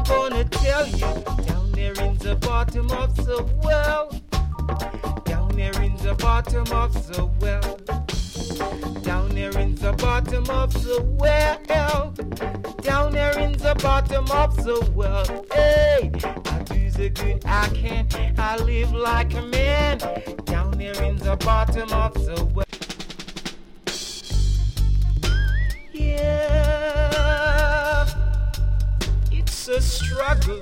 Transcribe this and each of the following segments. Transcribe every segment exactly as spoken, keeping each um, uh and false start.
gonna tell you, down there in the bottom of the well, down there in the bottom of the well, down there in the bottom of the well, down there in the bottom of the well. Hey, I do the good I can, I live like a man, down there in the bottom of the well. Yeah, it's a struggle.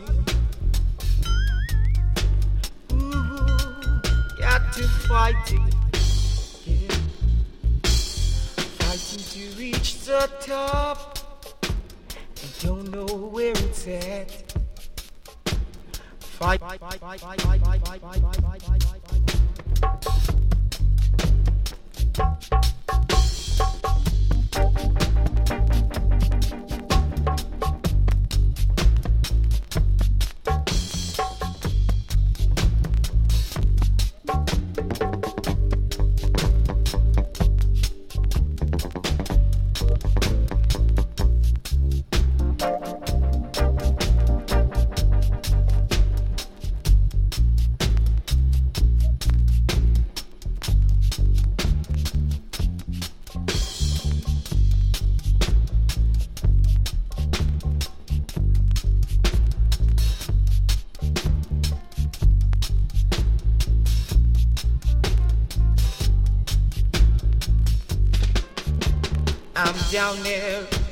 Ooh, got to fight it. Yeah, fighting to reach the top. I don't know where it's at. Fight, fight, fight, fight, fight, fight, fight, fight, fight, fight, fight, fight. I'm down there